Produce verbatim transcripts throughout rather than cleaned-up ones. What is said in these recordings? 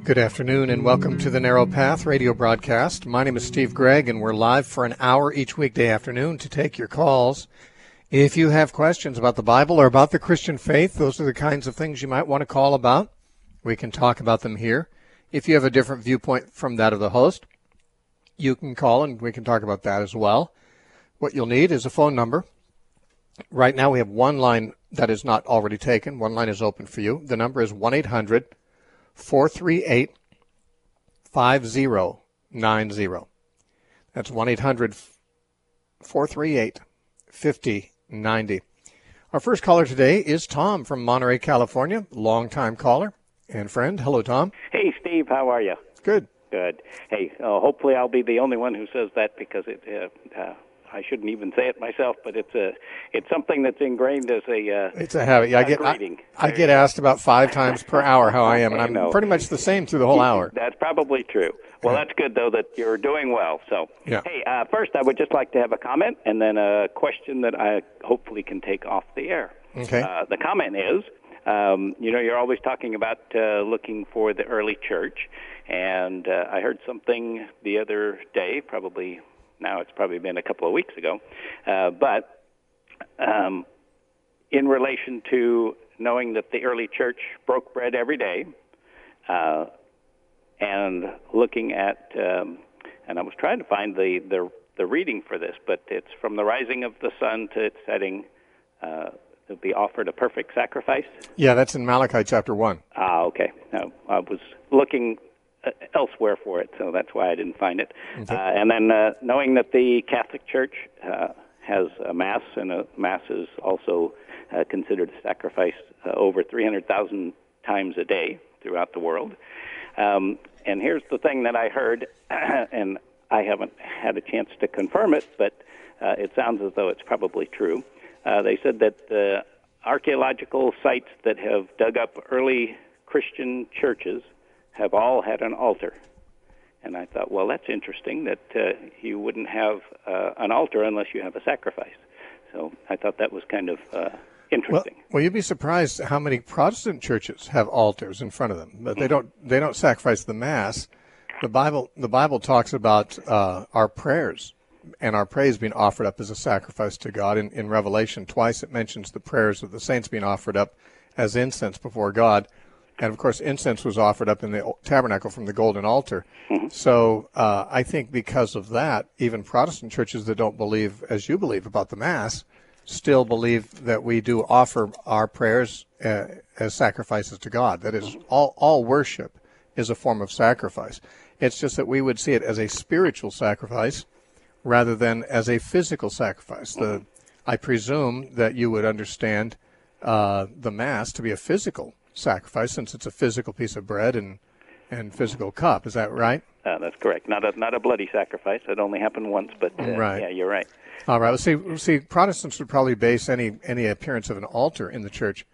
Good afternoon and welcome to the Narrow Path radio broadcast. My name is Steve Gregg and we're live for an hour each weekday afternoon to take your calls. If you have questions about the Bible or about the Christian faith, those are the kinds of things you might want to call about. We can talk about them here. If you have a different viewpoint from that of the host, you can call and we can talk about that as well. What you'll need is a phone number. Right now we have one line that is not already taken. One line is open for you. The number is one eight hundred four three eight five zero nine zero. That's one eight hundred four three eight five zero nine zero. Our first caller today is Tom from Monterey, California, longtime caller and friend. Hello, Tom. Hey, Steve. How are you? Good. Good. Hey, uh, hopefully I'll be the only one who says that because it. Uh, uh, I shouldn't even say it myself, but it's a it's something that's ingrained as a uh, it's a habit. Yeah, I get I, I get asked about five times per hour how I am, and I'm pretty much the same through the whole hour. That's probably true. Well, that's good though that you're doing well. So, yeah. Hey, uh, first I would just like to have a comment and then a question that I hopefully can take off the air. Okay. Uh, the comment is, um, you know, you're always talking about uh, looking for the early church, and uh, I heard something the other day, probably. Now it's probably been a couple of weeks ago, uh, but um, in relation to knowing that the early church broke bread every day, uh, and looking at, um, and I was trying to find the, the the reading for this, but it's from the rising of the sun to its setting, uh, to be offered a perfect sacrifice. Yeah, that's in Malachi chapter one. Ah, okay. No, I was looking elsewhere for it, so that's why I didn't find it. Okay. Uh, and then uh, knowing that the Catholic Church uh, has a Mass, and a Mass is also uh, considered a sacrifice uh, over three hundred thousand times a day throughout the world. Um, and here's the thing that I heard, and I haven't had a chance to confirm it, but uh, it sounds as though it's probably true. Uh, they said that the archaeological sites that have dug up early Christian churches have all had an altar. And I thought, well, that's interesting that uh, you wouldn't have uh, an altar unless you have a sacrifice. So I thought that was kind of uh, interesting. Well, well, you'd be surprised how many Protestant churches have altars in front of them, but they don't they don't sacrifice the Mass. The Bible the Bible talks about uh, our prayers and our praise being offered up as a sacrifice to God. In, in Revelation, twice it mentions the prayers of the saints being offered up as incense before God. And, of course, incense was offered up in the tabernacle from the golden altar. Mm-hmm. So uh, I think because of that, even Protestant churches that don't believe, as you believe, about the Mass, still believe that we do offer our prayers uh, as sacrifices to God. That is, all, all worship is a form of sacrifice. It's just that we would see it as a spiritual sacrifice rather than as a physical sacrifice. The, I presume that you would understand uh, the Mass to be a physical sacrifice, since it's a physical piece of bread and and physical cup. Is that right? Uh, that's correct. Not a not a bloody sacrifice. It only happened once, but uh, right. Yeah, you're right. All right. Well, see, see, Protestants would probably base any any appearance of an altar in the church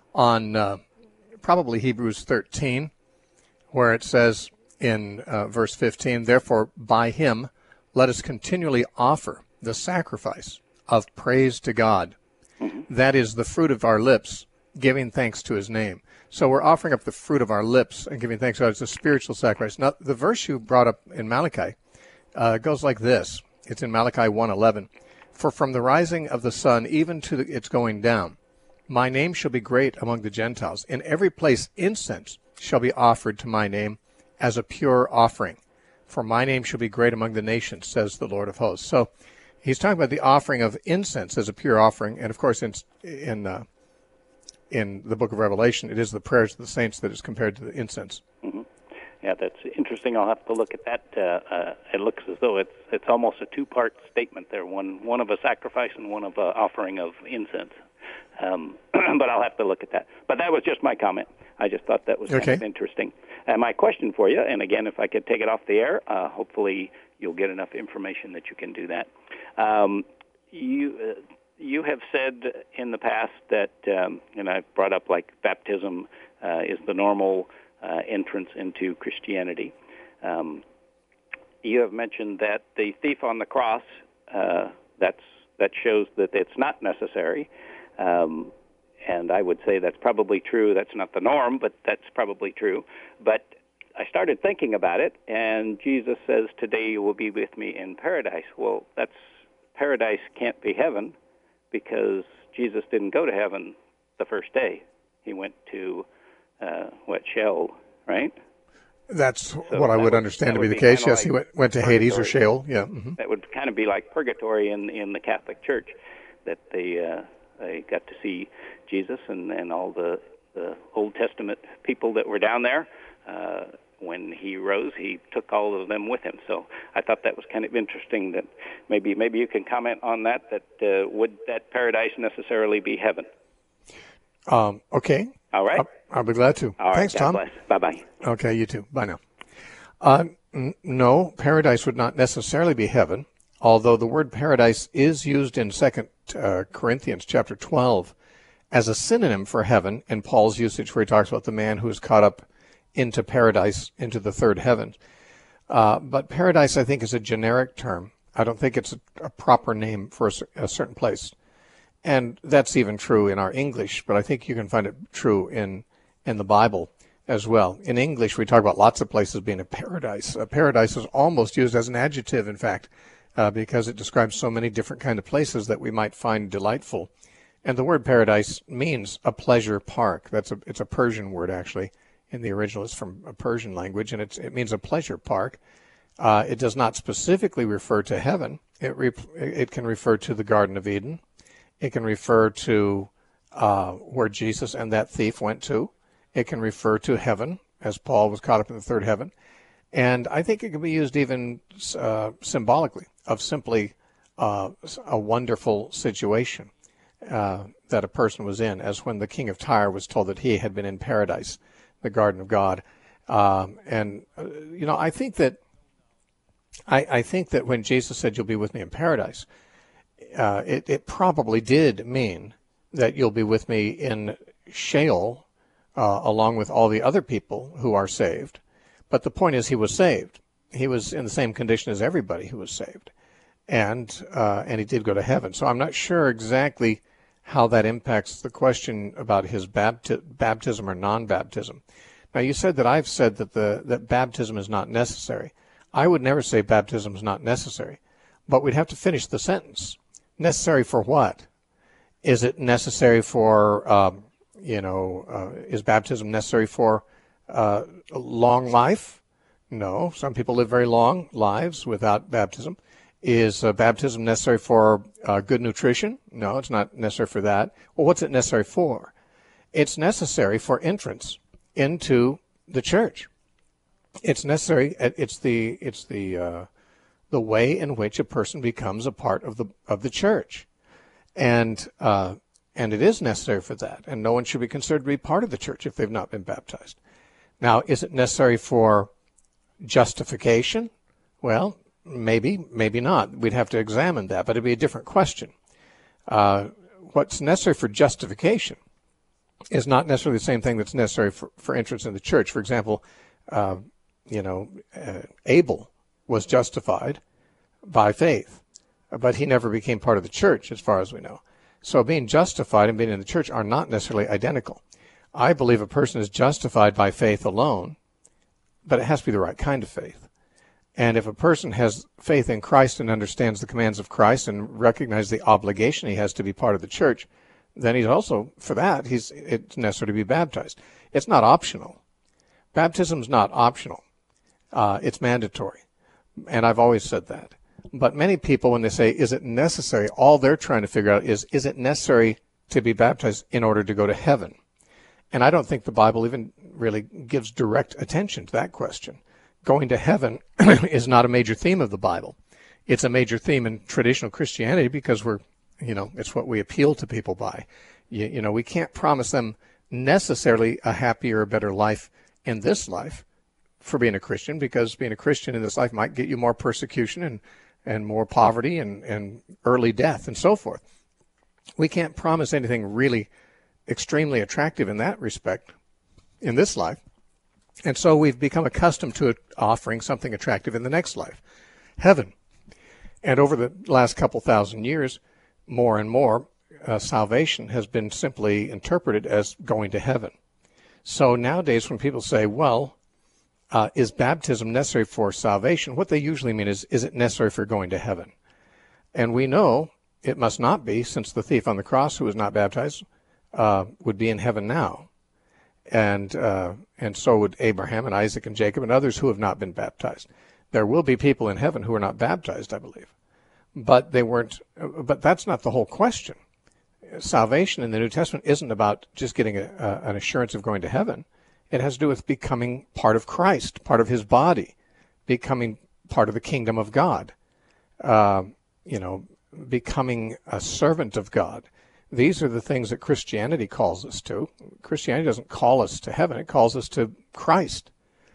on uh, probably Hebrews thirteen, where it says in uh, verse fifteen, "Therefore, by him let us continually offer the sacrifice of praise to God. Mm-hmm. That is the fruit of our lips, giving thanks to his name." So we're offering up the fruit of our lips and giving thanks to God. It's a spiritual sacrifice. Now, the verse you brought up in Malachi uh, goes like this. It's in Malachi one eleven. "For from the rising of the sun even to the, its going down, my name shall be great among the Gentiles. In every place incense shall be offered to my name as a pure offering. For my name shall be great among the nations, says the Lord of hosts." So he's talking about the offering of incense as a pure offering. And, of course, in, in uh, in the book of Revelation, it is the prayers of the saints that is compared to the incense. Mm-hmm. Yeah, that's interesting. I'll have to look at that. Uh, uh, it looks as though it's it's almost a two-part statement there, one one of a sacrifice and one of a offering of incense. Um, but I'll have to look at that. But that was just my comment. I just thought that was kind okay. of interesting. And my question for you, and again, if I could take it off the air, uh, hopefully you'll get enough information that you can do that. Um, you... Uh, You have said in the past that, um, and I've brought up like baptism uh, is the normal uh, entrance into Christianity. Um, you have mentioned that the thief on the cross, uh, that's that shows that it's not necessary. Um, and I would say that's probably true. That's not the norm, but that's probably true. But I started thinking about it, and Jesus says, "Today you will be with me in paradise." Well, that's paradise can't be heaven, because Jesus didn't go to heaven the first day. He went to uh, what, Sheol, right? That's So what I that would would, understand that to would be the be case. kinda Yes, like he went, went to Hades or purgatory. Sheol. Yeah. Mm-hmm. That would kind of be like purgatory in in the Catholic Church, that they uh, they got to see Jesus and, and all the, the Old Testament people that were down there. Uh, when he rose, he took all of them with him. So I thought that was kind of interesting. That maybe maybe you can comment on that. That uh, would that paradise necessarily be heaven? Um, okay. All right. I'll, I'll be glad to. All right. Thanks, God Tom. bless. Bye bye. Okay, you too. Bye now. Uh, n- no, paradise would not necessarily be heaven, although the word paradise is used in Second uh, Corinthians chapter twelve as a synonym for heaven in Paul's usage, where he talks about the man who is caught up into paradise, into the third heaven. Uh, but paradise, I think, is a generic term. I don't think it's a, a proper name for a, a certain place. And that's even true in our English, but I think you can find it true in, in the Bible as well. In English, we talk about lots of places being a paradise. A paradise is almost used as an adjective, in fact, uh, because it describes so many different kind of places that we might find delightful. And the word paradise means a pleasure park. That's a, it's a Persian word, actually. In the original, it's from a Persian language, and it's, it means a pleasure park. Uh, it does not specifically refer to heaven. It, re, it can refer to the Garden of Eden. It can refer to uh, where Jesus and that thief went to. It can refer to heaven, as Paul was caught up in the third heaven. And I think it can be used even uh, symbolically, of simply uh, a wonderful situation uh, that a person was in, as when the king of Tyre was told that he had been in paradise, the garden of God. Um, and, uh, you know, I think that I, I think that when Jesus said, "You'll be with me in paradise," uh, it, it probably did mean that you'll be with me in Sheol, uh, along with all the other people who are saved. But the point is, he was saved. He was in the same condition as everybody who was saved. And, uh, and he did go to heaven. So I'm not sure exactly how that impacts the question about his bapti- baptism or non-baptism. Now, you said that I've said that the that baptism is not necessary. I would never say baptism is not necessary, but we'd have to finish the sentence. Necessary for what? Is it necessary for, um, you know, uh, is baptism necessary for uh, a long life? No. Some people live very long lives without baptism. Is uh, baptism necessary for uh, good nutrition? No, it's not necessary for that. Well, what's it necessary for? It's necessary for entrance into the church. It's necessary. It's the it's the uh, the way in which a person becomes a part of the of the church, and uh, and it is necessary for that. And no one should be considered to be part of the church if they've not been baptized. Now, is it necessary for justification? Well, maybe, maybe not. We'd have to examine that, but it'd be a different question. Uh, what's necessary for justification is not necessarily the same thing that's necessary for, for entrance in the church. For example, uh, you know, uh, Abel was justified by faith, but he never became part of the church, as far as we know. So being justified and being in the church are not necessarily identical. I believe a person is justified by faith alone, but it has to be the right kind of faith. And if a person has faith in Christ and understands the commands of Christ and recognizes the obligation he has to be part of the church, then he's also, for that, he's it's necessary to be baptized. It's not optional. Baptism is not optional. Uh, it's mandatory. And I've always said that. But many people, when they say, is it necessary, all they're trying to figure out is, is it necessary to be baptized in order to go to heaven? And I don't think the Bible even really gives direct attention to that question. Going to heaven is not a major theme of the Bible. It's a major theme in traditional Christianity because we're, you know, it's what we appeal to people by. You, you know, we can't promise them necessarily a happier or better life in this life for being a Christian, because being a Christian in this life might get you more persecution and, and more poverty and, and early death and so forth. We can't promise anything really extremely attractive in that respect in this life. And so we've become accustomed to it offering something attractive in the next life, heaven. And over the last couple thousand years, more and more, uh, salvation has been simply interpreted as going to heaven. So nowadays when people say, well, uh, is baptism necessary for salvation? What they usually mean is, is it necessary for going to heaven? And we know it must not be, since the thief on the cross who was not baptized uh, would be in heaven now. And uh, and so would Abraham and Isaac and Jacob and others who have not been baptized. There will be people in heaven who are not baptized, I believe. But they weren't. But that's not the whole question. Salvation in the New Testament isn't about just getting a, a, an assurance of going to heaven. It has to do with becoming part of Christ, part of his body, becoming part of the kingdom of God, uh, you know, becoming a servant of God. These are the things that Christianity calls us to. Christianity doesn't call us to heaven. It calls us to Christ.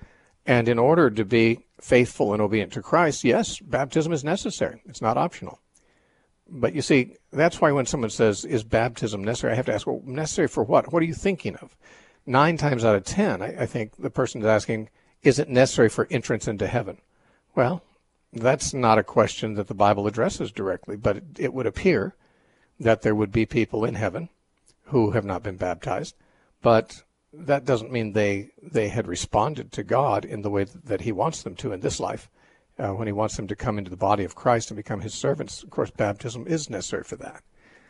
And in order to be faithful and obedient to Christ, yes, baptism is necessary. It's not optional. But you see, that's why when someone says, is baptism necessary, I have to ask, well, necessary for what? What are you thinking of? Nine times out of ten, I, I think the person is asking, is it necessary for entrance into heaven? Well, that's not a question that the Bible addresses directly, but it, it would appear that there would be people in heaven who have not been baptized, but that doesn't mean they they had responded to God in the way that he wants them to in this life. Uh, when he wants them to come into the body of Christ and become his servants, of course, baptism is necessary for that.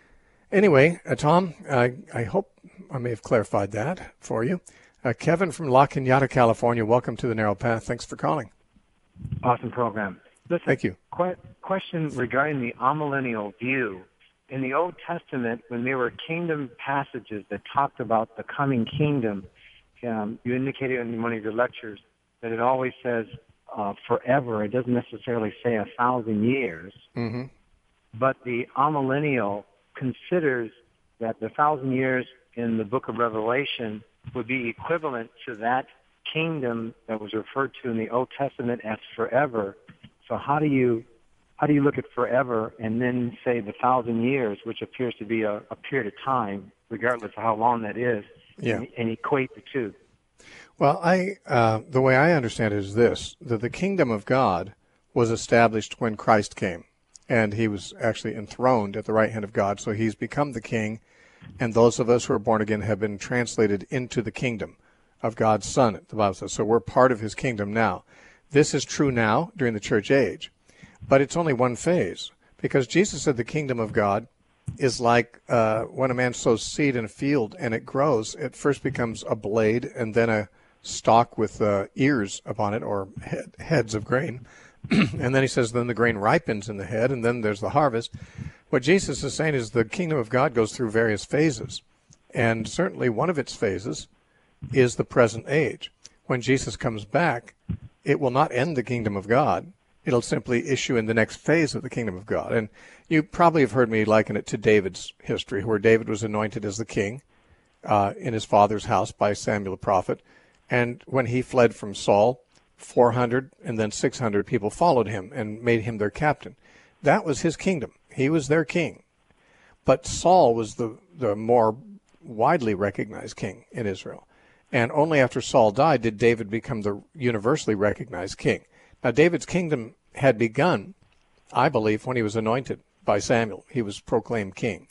Anyway, uh, Tom, I, I hope I may have clarified that for you. Uh, Kevin from La Cañada, California, welcome to the Narrow Path. Thanks for calling. Awesome program. Listen, Thank you. Qu- question regarding the amillennial view. In the Old Testament, when there were kingdom passages that talked about the coming kingdom, um, you indicated in one of your lectures that it always says uh, forever. It doesn't necessarily say a thousand years. Mm-hmm. But the amillennial considers that the thousand years in the book of Revelation would be equivalent to that kingdom that was referred to in the Old Testament as forever. So how do you how do you look at forever and then say the thousand years, which appears to be a, a period of time, regardless of how long that is, yeah. and, and equate the two? Well, I uh, the way I understand it is this, that the kingdom of God was established when Christ came, and he was actually enthroned at the right hand of God, so he's become the king, and those of us who are born again have been translated into the kingdom of God's Son, the Bible says. So we're part of his kingdom now. This is true now during the church age, but it's only one phase, because Jesus said the kingdom of God is like uh, when a man sows seed in a field and it grows. It first becomes a blade and then a stalk with uh, ears upon it, or head, heads of grain. And then he says, then the grain ripens in the head, and then there's the harvest. What Jesus is saying is the kingdom of God goes through various phases, and certainly one of its phases is the present age. When Jesus comes back, it will not end the kingdom of God. It'll simply issue in the next phase of the kingdom of God. And you probably have heard me liken it to David's history, where David was anointed as the king uh, in his father's house by Samuel the prophet. And when he fled from Saul, four hundred and then six hundred people followed him and made him their captain. That was his kingdom. He was their king. But Saul was the, the more widely recognized king in Israel. And only after Saul died did David become the universally recognized king. Now, David's kingdom had begun, I believe, when he was anointed by Samuel. He was proclaimed king.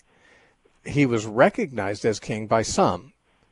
He was recognized as king by some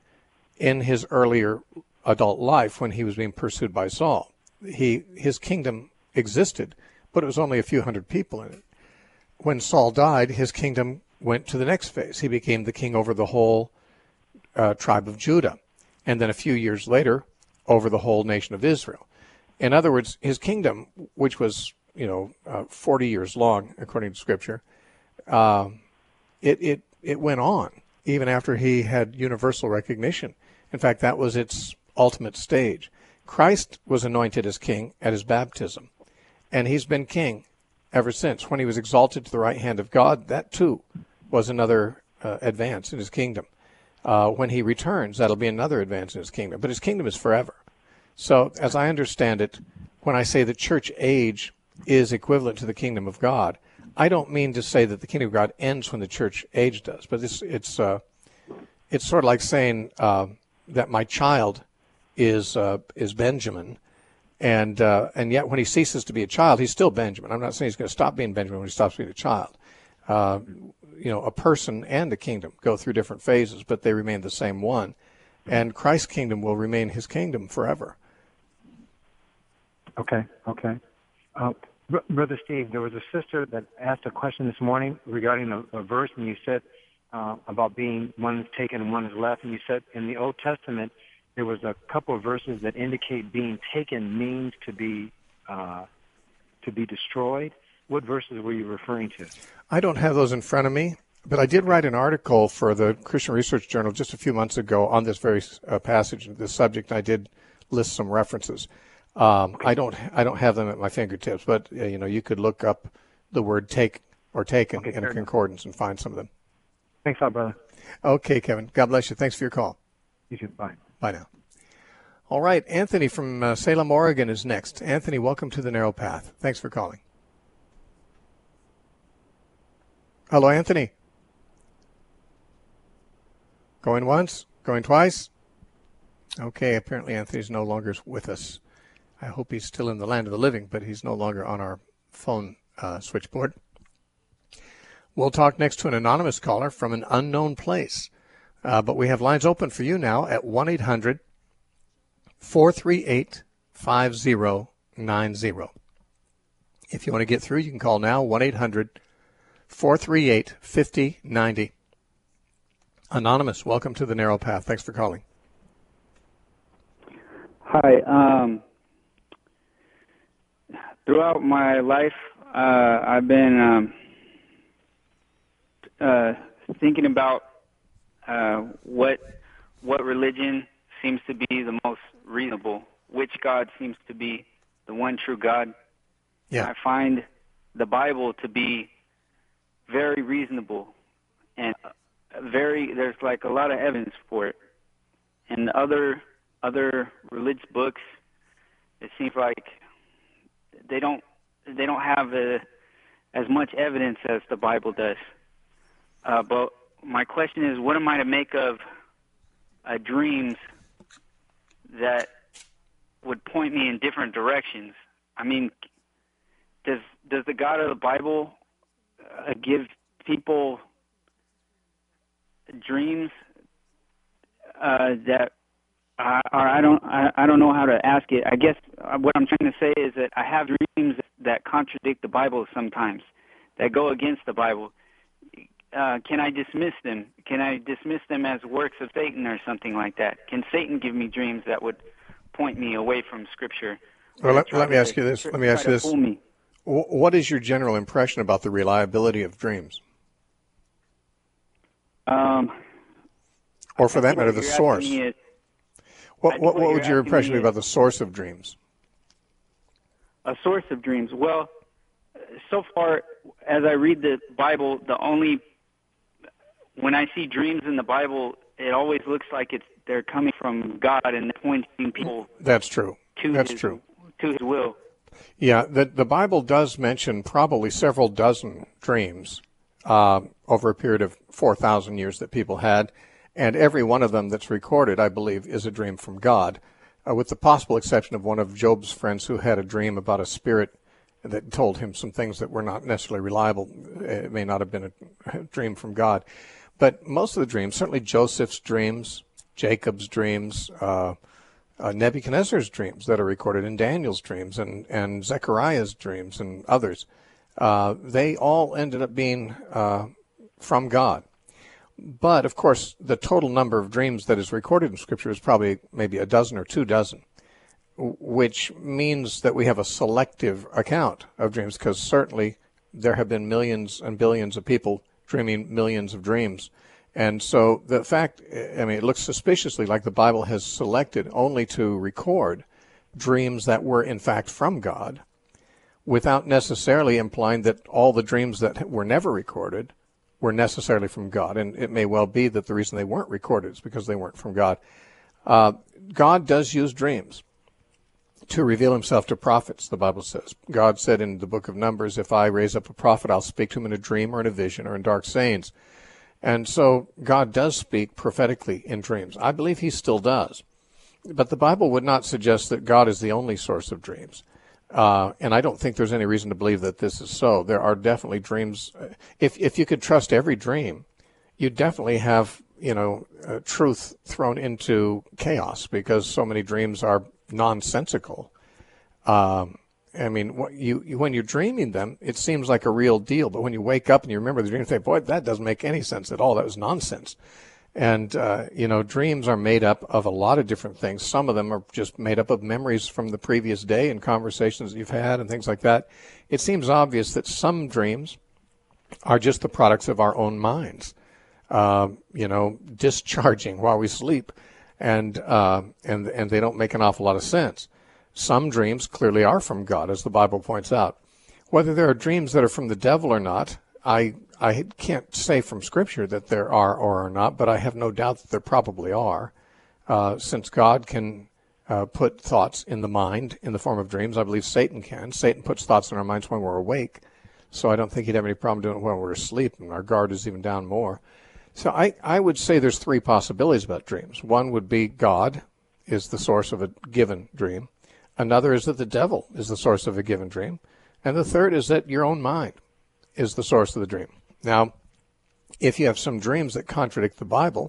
in his earlier adult life when he was being pursued by Saul. He his kingdom existed, but it was only a few hundred people in it. When Saul died, his kingdom went to the next phase. He became the king over the whole uh, tribe of Judah, and then a few years later, over the whole nation of Israel. In other words, his kingdom, which was, you know, uh, forty years long, according to Scripture, uh, it, it, it went on even after he had universal recognition. In fact, that was its ultimate stage. Christ was anointed as king at his baptism, and he's been king ever since. When he was exalted to the right hand of God, that too was another uh, advance in his kingdom. Uh, when he returns, that'll be another advance in his kingdom. But his kingdom is forever. So, as I understand it, when I say the church age is equivalent to the kingdom of God, I don't mean to say that the kingdom of God ends when the church age does. But it's it's uh, it's sort of like saying uh, that my child is uh, is Benjamin, and uh, and yet when he ceases to be a child, he's still Benjamin. I'm not saying he's going to stop being Benjamin when he stops being a child. Uh, you know, a person and a kingdom go through different phases, but they remain the same one. And Christ's kingdom will remain his kingdom forever. Okay, okay. Uh, Br- Brother Steve, there was a sister that asked a question this morning regarding a, a verse, and you said uh, about being one is taken and one is left, and you said in the Old Testament there was a couple of verses that indicate being taken means to be uh, to be destroyed. What verses were you referring to? I don't have those in front of me, but I did write an article for the Christian Research Journal just a few months ago on this very uh, passage, this subject, and I did list some references. Um, I don't I don't have them at my fingertips, but uh, you know, you could look up the word take or taken Okay, in a fair concordance and find some of them. Thanks a lot, brother. Okay, Kevin. God bless you. Thanks for your call. You too. Bye. Bye now. All right, Anthony from uh, Salem, Oregon is next. Anthony, welcome to the Narrow Path. Thanks for calling. Hello, Anthony. Going once? Going twice? Okay, apparently Anthony's no longer with us. I hope he's still in the land of the living, but he's no longer on our phone uh, switchboard. We'll talk next to an anonymous caller from an unknown place. Uh, but we have lines open for you now at one eight hundred four three eight five zero nine zero. If you want to get through, you can call now, one eight hundred four three eight five zero nine zero. Anonymous, welcome to the Narrow Path. Thanks for calling. Hi. Um, throughout my life, uh, I've been um, uh, thinking about uh, what what religion seems to be the most reasonable, which God seems to be the one true God. Yeah. I find the Bible to be very reasonable and very, there's like a lot of evidence for it. And other other religious books, it seems like they don't they don't have a, as much evidence as the Bible does. Uh, but my question is, what am I to make of uh, dreams that would point me in different directions? I mean, does does the God of the Bible uh, give people dreams uh, that uh, or I don't I, I don't know how to ask it. I guess what I'm trying to say is that I have dreams that contradict the Bible sometimes, that go against the Bible. Uh, can I dismiss them? Can I dismiss them as works of Satan or something like that? Can Satan give me dreams that would point me away from Scripture? Well, let, let me ask you this. Let me ask you this. What is your general impression about the reliability of dreams? Um, or for that matter, the source. Is, what what, what would your impression be about the source of dreams? A source of dreams. Well, so far as I read the Bible, the only when I see dreams in the Bible, it always looks like it's they're coming from God and pointing people. That's true. To That's his, true. To His will. Yeah, the the Bible does mention probably several dozen dreams uh, over a period of four thousand years that people had, and every one of them that's recorded, I believe, is a dream from God, uh, with the possible exception of one of Job's friends who had a dream about a spirit that told him some things that were not necessarily reliable. It may not have been a dream from God. But most of the dreams, certainly Joseph's dreams, Jacob's dreams, uh, uh, Nebuchadnezzar's dreams that are recorded in Daniel's dreams, and, and Zechariah's dreams and others, uh, they all ended up being uh, from God. But, of course, the total number of dreams that is recorded in Scripture is probably maybe a dozen or two dozen, which means that we have a selective account of dreams, because certainly there have been millions and billions of people dreaming millions of dreams. And so the fact, I mean, it looks suspiciously like the Bible has selected only to record dreams that were in fact from God, without necessarily implying that all the dreams that were never recorded were necessarily from God. And it may well be that the reason they weren't recorded is because they weren't from God. Uh, God does use dreams to reveal himself to prophets, the Bible says. God said in the book of Numbers, if I raise up a prophet, I'll speak to him in a dream or in a vision or in dark sayings. And so God does speak prophetically in dreams. I believe he still does. But the Bible would not suggest that God is the only source of dreams. Uh, and I don't think there's any reason to believe that this is so. There are definitely dreams. If if you could trust every dream, you'd definitely have, you know, uh, truth thrown into chaos, because so many dreams are nonsensical. Um, I mean, what you, you when you're dreaming them, it seems like a real deal. But when you wake up and you remember the dream, you say, boy, that doesn't make any sense at all. That was nonsense. And, uh, you know, dreams are made up of a lot of different things. Some of them are just made up of memories from the previous day and conversations that you've had and things like that. It seems obvious that some dreams are just the products of our own minds, uh, you know, discharging while we sleep. And, uh, and, and they don't make an awful lot of sense. Some dreams clearly are from God, as the Bible points out. Whether there are dreams that are from the devil or not, I I can't say from Scripture that there are or are not, but I have no doubt that there probably are. Uh, since God can uh, put thoughts in the mind in the form of dreams, I believe Satan can. Satan puts thoughts in our minds when we're awake, so I don't think he'd have any problem doing it when we're asleep, and our guard is even down more. So I, I would say there's three possibilities about dreams. One would be God is the source of a given dream. Another is that the devil is the source of a given dream. And the third is that your own mind is the source of the dream. Now, if you have some dreams that contradict the Bible,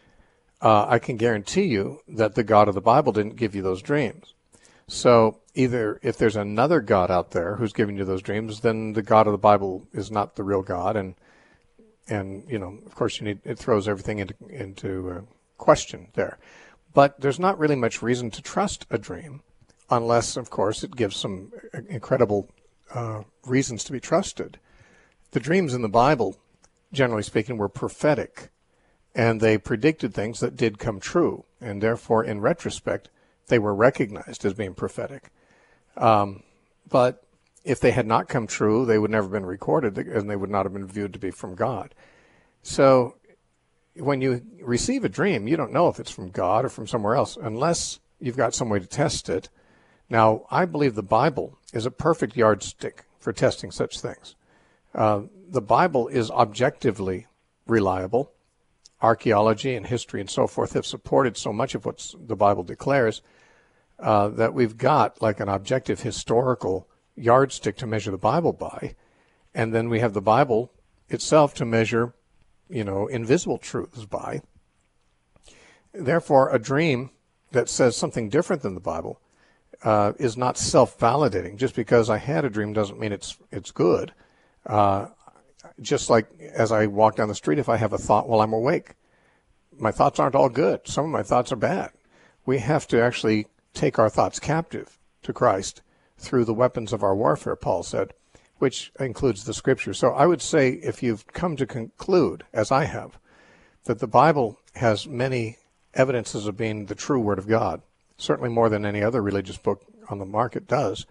uh, I can guarantee you that the God of the Bible didn't give you those dreams. So either if there's another God out there who's giving you those dreams, then the God of the Bible is not the real God. And, and you know, of course, you need it throws everything into, into uh, question there. But there's not really much reason to trust a dream unless, of course, it gives some incredible uh, reasons to be trusted. The dreams in the Bible, generally speaking, were prophetic, and they predicted things that did come true, and therefore, in retrospect, they were recognized as being prophetic. Um, but if they had not come true, they would never have been recorded, and they would not have been viewed to be from God. So when you receive a dream, you don't know if it's from God or from somewhere else, unless you've got some way to test it. Now, I believe the Bible is a perfect yardstick for testing such things. Uh, the Bible is objectively reliable. Archaeology and history and so forth have supported so much of what the Bible declares uh, that we've got like an objective historical yardstick to measure the Bible by. And then we have the Bible itself to measure, you know, invisible truths by. Therefore, a dream that says something different than the Bible uh, is not self-validating. Just because I had a dream doesn't mean it's it's good. Uh, just like as I walk down the street, if I have a thought while I'm awake, my thoughts aren't all good. Some of my thoughts are bad. We have to actually take our thoughts captive to Christ through the weapons of our warfare, Paul said, which includes the Scripture. So I would say if you've come to conclude, as I have, that the Bible has many evidences of being the true Word of God, certainly more than any other religious book on the market does,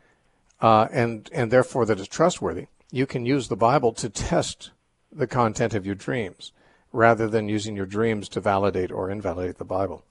uh, and, and therefore that it's trustworthy, you can use the Bible to test the content of your dreams rather than using your dreams to validate or invalidate the Bible.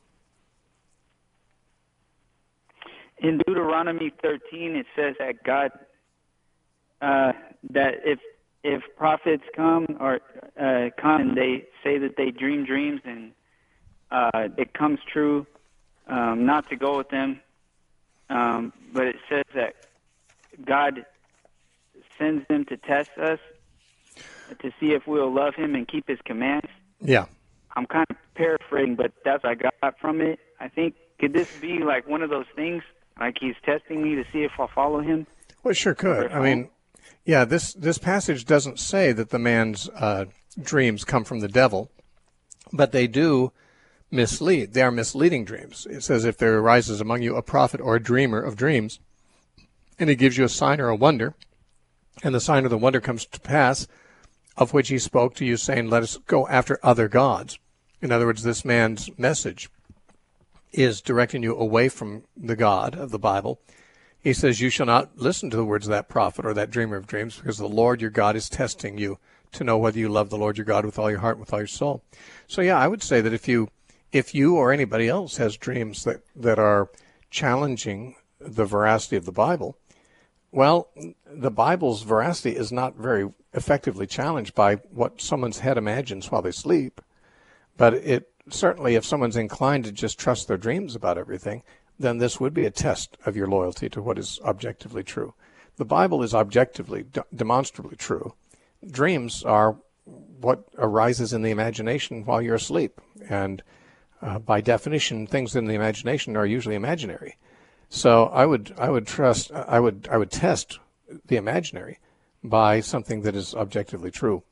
In Deuteronomy thirteen, it says that God, uh, that if if prophets come or uh, come and they say that they dream dreams and uh, it comes true, um, not to go with them. Um, but it says that God sends them to test us to see if we'll love Him and keep His commands. Yeah. I'm kind of paraphrasing, but that's what I got from it. I think, could this be like one of those things, like He's testing me to see if I'll follow Him? Well, it sure could. I mean, yeah, this, this passage doesn't say that the man's uh, dreams come from the devil, but they do mislead. They are misleading dreams. It says, if there arises among you a prophet or a dreamer of dreams, and he gives you a sign or a wonder, and the sign or the wonder comes to pass, of which he spoke to you, saying, let us go after other gods. In other words, this man's message is directing you away from the God of the Bible. He says, you shall not listen to the words of that prophet or that dreamer of dreams, because the Lord your God is testing you to know whether you love the Lord your God with all your heart and with all your soul. So, yeah, I would say that if you if you or anybody else has dreams that, that are challenging the veracity of the Bible, well, the Bible's veracity is not very effectively challenged by what someone's head imagines while they sleep. But it certainly, if someone's inclined to just trust their dreams about everything, then this would be a test of your loyalty to what is objectively true. The Bible is objectively, de- demonstrably true. Dreams are what arises in the imagination while you're asleep. And uh, by definition, things in the imagination are usually imaginary. So I would I would trust I would I would test the imaginary by something that is objectively true.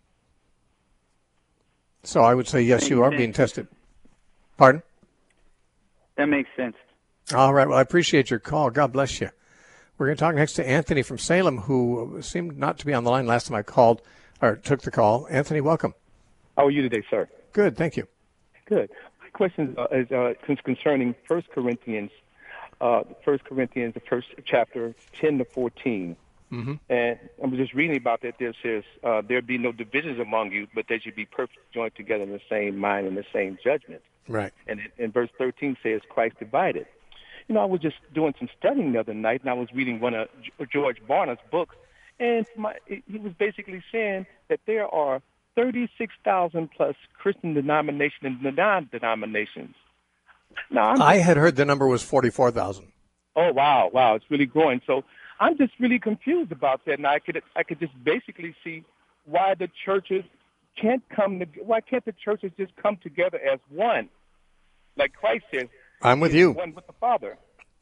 So I would say yes, you are being tested. Pardon? That makes sense. All right. Well, I appreciate your call. God bless you. We're going to talk next to Anthony from Salem, who seemed not to be on the line last time I called or took the call. Anthony, welcome. How are you today, sir? Good, thank you. Good. My question uh, is uh, concerning First Corinthians, uh, First Corinthians, the first chapter, ten to fourteen. Mm-hmm. And I'm just reading about that. There says, uh, there be no divisions among you, but that you be perfect, joined together in the same mind and the same judgment. Right. And in verse thirteen says, Christ divided. You know, I was just doing some studying the other night, and I was reading one of George Barna's books, and my, he was basically saying that there are thirty-six thousand plus Christian denominations and non-denominations. Now, I'm I had heard the number was forty-four thousand. Oh, wow, wow, it's really growing. So I'm just really confused about that, and I could I could just basically see why the churches can't come to, why can't the churches just come together as one, like Christ says. I'm with you. One with the Father.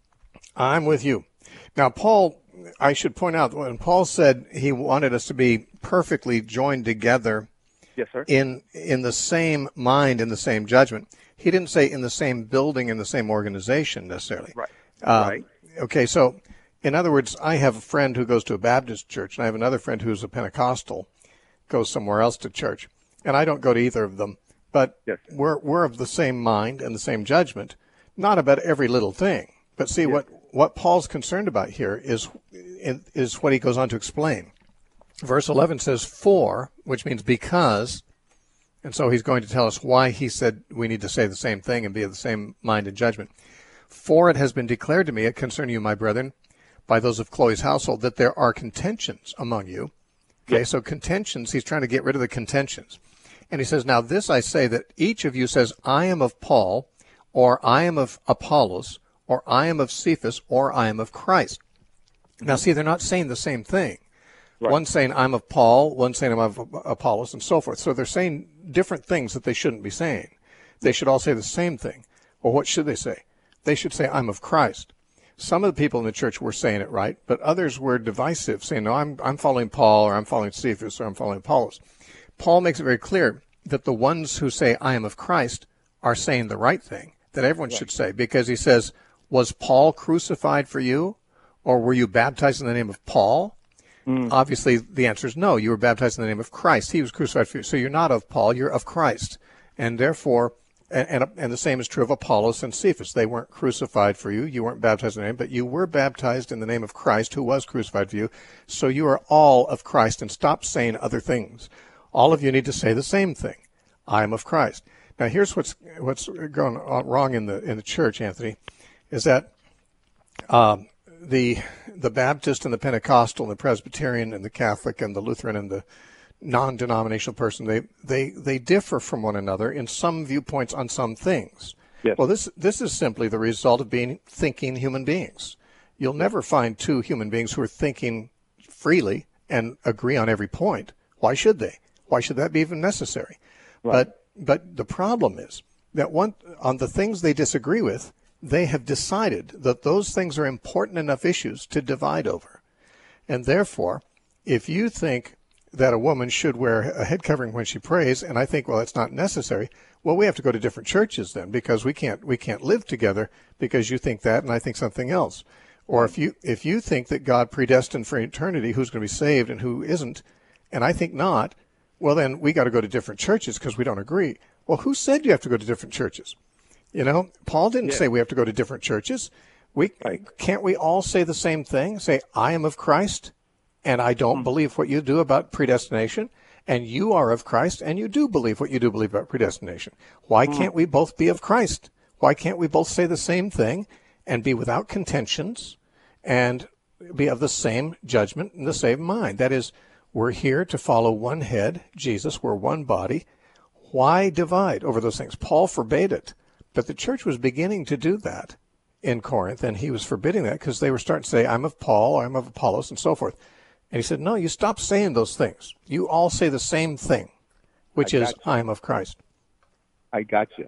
I'm with you. Now, Paul, I should point out, when Paul said he wanted us to be perfectly joined together Yes, sir. in in the same mind, in the same judgment, he didn't say in the same building, in the same organization necessarily. Right. Uh, right. Okay, so in other words, I have a friend who goes to a Baptist church, and I have another friend who's a Pentecostal, goes somewhere else to church, and I don't go to either of them, but Yes. we're we're of the same mind and the same judgment, not about every little thing. But see, Yes. what, what Paul's concerned about here is is what he goes on to explain. Verse eleven says, for, which means because, and so he's going to tell us why he said we need to say the same thing and be of the same mind and judgment. For it has been declared to me concerning you, my brethren, by those of Chloe's household, that there are contentions among you. Okay, Yes. so contentions, he's trying to get rid of the contentions. And he says, now this I say, that each of you says, I am of Paul, or I am of Apollos, or I am of Cephas, or I am of Christ. Now see, they're not saying the same thing. Right. One's saying I'm of Paul, one's saying I'm of Apollos, and so forth. So they're saying different things that they shouldn't be saying. They should all say the same thing. Well, what should they say? They should say I'm of Christ. Some of the people in the church were saying it right, but others were divisive, saying, no, I'm, I'm following Paul, or I'm following Cephas, or I'm following Apollos. Paul makes it very clear that the ones who say I am of Christ are saying the right thing, that everyone right. should say, because he says, was Paul crucified for you, or were you baptized in the name of Paul? Mm. Obviously, the answer is no. You were baptized in the name of Christ. He was crucified for you. So you're not of Paul, you're of Christ. And therefore, and, and, and the same is true of Apollos and Cephas. They weren't crucified for you. You weren't baptized in the name, but you were baptized in the name of Christ, who was crucified for you. So you are all of Christ, and stop saying other things. All of you need to say the same thing. I am of Christ. Now, here's what's what's going on wrong in the in the church, Anthony, is that um, the the Baptist and the Pentecostal and the Presbyterian and the Catholic and the Lutheran and the non-denominational person, they they they differ from one another in some viewpoints on some things. Yes. Well, this this is simply the result of being thinking human beings. You'll never find two human beings who are thinking freely and agree on every point. Why should they? Why should that be even necessary? Right. But but the problem is that one on the things they disagree with, they have decided that those things are important enough issues to divide over. And therefore, if you think that a woman should wear a head covering when she prays, and I think, well, it's not necessary, well, we have to go to different churches then, because we can't we can't live together because you think that and I think something else. Or if you if you think that God predestined for eternity who's going to be saved and who isn't, and I think not, well, then we got to go to different churches because we don't agree. Well, who said you have to go to different churches? You know, Paul didn't yeah. say we have to go to different churches. We right. Can't we all say the same thing? Say, I am of Christ, and I don't mm-hmm. believe what you do about predestination, and you are of Christ, and you do believe what you do believe about predestination. Why mm-hmm. can't we both be of Christ? Why can't we both say the same thing and be without contentions and be of the same judgment and the same mind? That is, we're here to follow one head, Jesus. We're one body. Why divide over those things? Paul forbade it. But the church was beginning to do that in Corinth, and he was forbidding that because they were starting to say, I'm of Paul, or I'm of Apollos, and so forth. And he said, no, you stop saying those things. You all say the same thing, which I is, I am of Christ. I got you.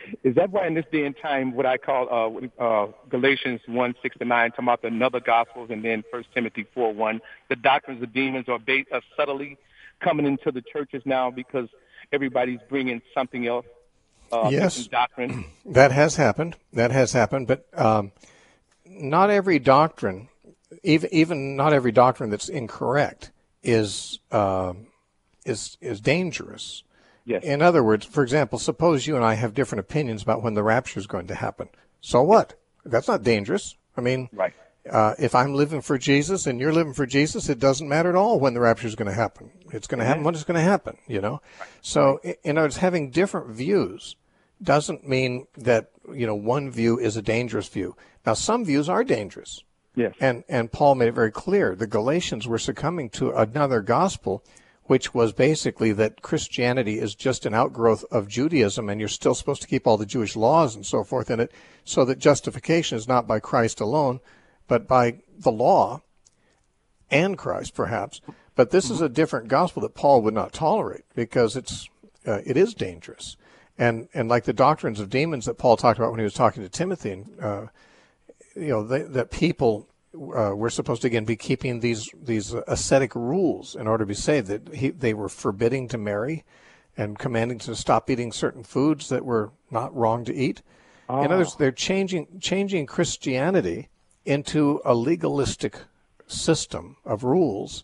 Is that why in this day and time, what I call uh, uh, Galatians one six to nine, talking about the another gospels, and then First Timothy four one, the doctrines of demons are, ba- are subtly coming into the churches now because everybody's bringing something else, uh, Yes. different doctrine? That has happened. That has happened. But um, not every doctrine, even even not every doctrine that's incorrect, is uh, is is dangerous. Yes. In other words, for example, suppose you and I have different opinions about when the rapture is going to happen. So what? That's not dangerous. I mean, Right. uh, if I'm living for Jesus and you're living for Jesus, it doesn't matter at all when the rapture is going to happen. It's going to happen when it's going to happen, you know? So, i- in other words, having different views doesn't mean that, you know, one view is a dangerous view. Now, some views are dangerous. Yes. And, and Paul made it very clear. The Galatians were succumbing to another gospel, which was basically that Christianity is just an outgrowth of Judaism, and you're still supposed to keep all the Jewish laws and so forth in it, so that justification is not by Christ alone, but by the law and Christ, perhaps. But this is a different gospel that Paul would not tolerate, because it's uh, it is dangerous. And and like the doctrines of demons that Paul talked about when he was talking to Timothy, and uh, you know, they, that people uh, were supposed to again be keeping these these ascetic rules in order to be saved. That he, they were forbidding to marry, and commanding to stop eating certain foods that were not wrong to eat. Oh. In other words, they're changing changing Christianity into a legalistic system of rules,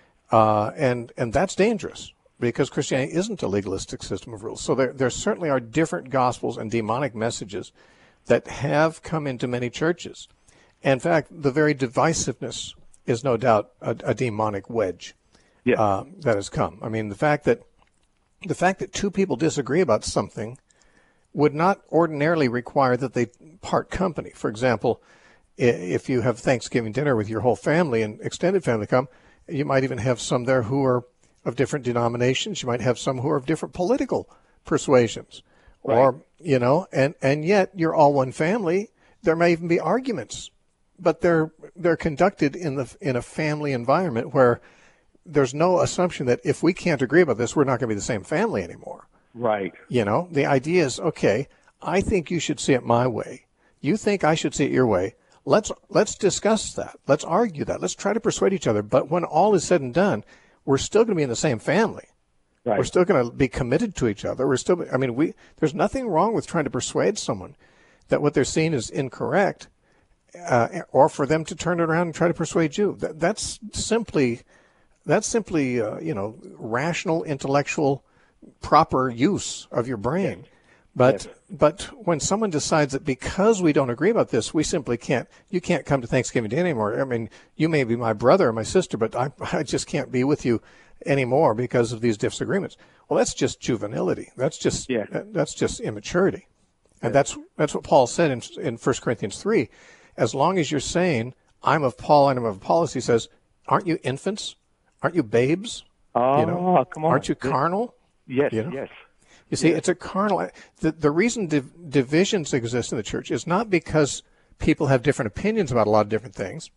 uh, and and that's dangerous, because Christianity isn't a legalistic system of rules. So there there certainly are different gospels and demonic messages that have come into many churches. In fact, the very divisiveness is no doubt a, a demonic wedge Yes. uh, that has come. I mean, the fact that the fact that two people disagree about something would not ordinarily require that they part company. For example, i- if you have Thanksgiving dinner with your whole family and extended family come, you might even have some there who are of different denominations. You might have some who are of different political persuasions. Or, you know, and, and yet you're all one family. There may even be arguments, but they're they're conducted in the in a family environment where there's no assumption that if we can't agree about this, we're not going to be the same family anymore. Right. You know, the idea is, okay, I think you should see it my way. You think I should see it your way. Let's let's discuss that. Let's argue that. Let's try to persuade each other. But when all is said and done, we're still going to be in the same family. Right. We're still going to be committed to each other. We're still, I mean, we, there's nothing wrong with trying to persuade someone that what they're seeing is incorrect, uh, or for them to turn it around and try to persuade you. That, that's simply, that's simply, uh, you know, rational, intellectual, proper use of your brain. But, Yes. but when someone decides that because we don't agree about this, we simply can't, you can't come to Thanksgiving Day anymore. I mean, you may be my brother or my sister, but I, I just can't be with you anymore because of these disagreements. Well, that's just juvenility. That's just, Yeah. that's just immaturity. And that's, that's what Paul said in, in First Corinthians three. As long as you're saying, I'm of Paul and I'm of Apollos, he says, aren't you infants? Aren't you babes? Oh, you know, come on. aren't you carnal? Yes, you know? yes. You see, it's a carnal. The, the reason div- divisions exist in the church is not because people have different opinions about a lot of different things,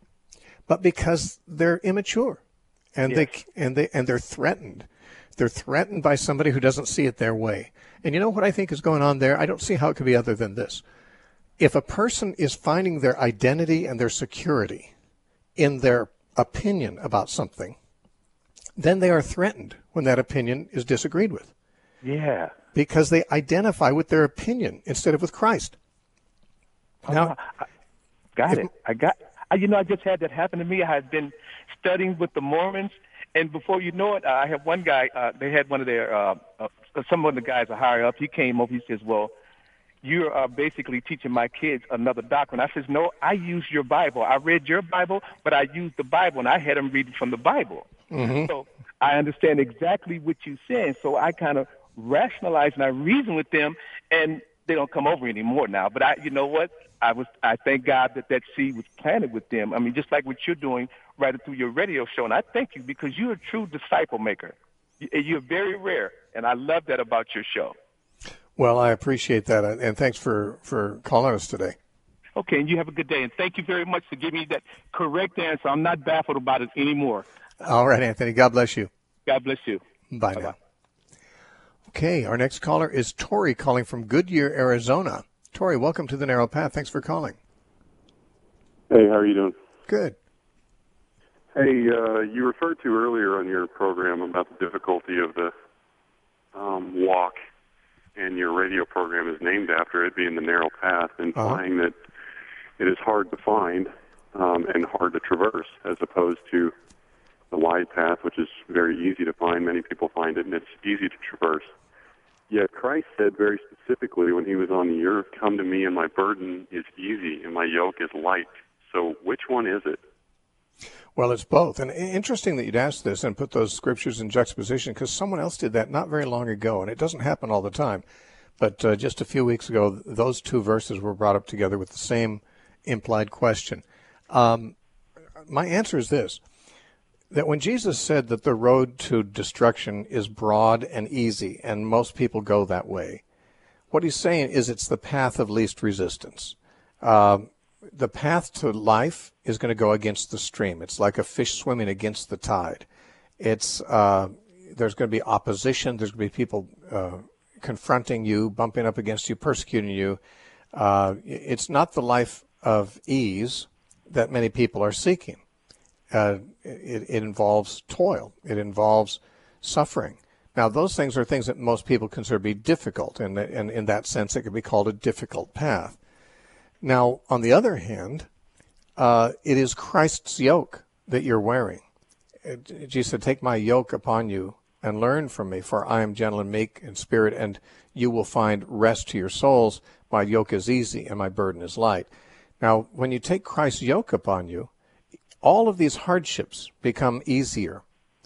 but because they're immature, and they and they and they're threatened. They're threatened by somebody who doesn't see it their way. And you know what I think is going on there? I don't see how it could be other than this. If a person is finding their identity and their security in their opinion about something, then they are threatened when that opinion is disagreed with, Yeah. because they identify with their opinion instead of with Christ. Now, Got If- it. I got. I, you know, I just had that happen to me. I had been studying with the Mormons, and before you know it, I have one guy. Uh, they had one of their uh, uh, some of the guys are higher up. He came over. He says, "Well, you are basically teaching my kids another doctrine." I says, "No, I use your Bible. I read your Bible, but I used the Bible, and I had them read from the Bible. So I understand exactly what you're saying. So I kind of rationalize and I reason with them, and they don't come over anymore now. But I, you know what? I was, I thank God that that seed was planted with them. I mean, just like what you're doing right through your radio show. And I thank you because you're a true disciple maker. You- You're very rare, and I love that about your show. well, I appreciate that, and thanks for, for calling us today. Okay, and you have a good day. And thank you very much for giving me that correct answer. I'm not baffled about it anymore. All right, Anthony. God bless you. God bless you. Bye Bye-bye. now. Okay, our next caller is Tori calling from Goodyear, Arizona. Tori, welcome to the Narrow Path. Thanks for calling. Hey, how are you doing? Good. Hey, uh, you referred to earlier on your program about the difficulty of the um, walk, and your radio program is named after it being the Narrow Path, implying uh-huh. that it is hard to find um, and hard to traverse, as opposed to the wide path, which is very easy to find. Many people find it, and it's easy to traverse. Yet Christ said very specifically when he was on the earth, "Come to me, and my burden is easy, and my yoke is light." So which one is it? Well, it's both. And interesting that you'd ask this and put those scriptures in juxtaposition, because someone else did that not very long ago, and it doesn't happen all the time. But uh, just a few weeks ago, those two verses were brought up together with the same implied question. Um, my answer is this, that when Jesus said that the road to destruction is broad and easy, and most people go that way, what he's saying is it's the path of least resistance. Um, the path to life is going to go against the stream. It's like a fish swimming against the tide. It's uh, there's going to be opposition. There's going to be people uh, confronting you, bumping up against you, persecuting you. Uh, it's not the life of ease that many people are seeking. Uh, it, it involves toil. It involves suffering. Now, those things are things that most people consider to be difficult, and, and in that sense, it could be called a difficult path. Now, on the other hand, uh, it is Christ's yoke that you're wearing. It, Jesus said, "Take my yoke upon you and learn from me, for I am gentle and meek in spirit, and you will find rest to your souls. My yoke is easy and my burden is light." Now, when you take Christ's yoke upon you, all of these hardships become easier.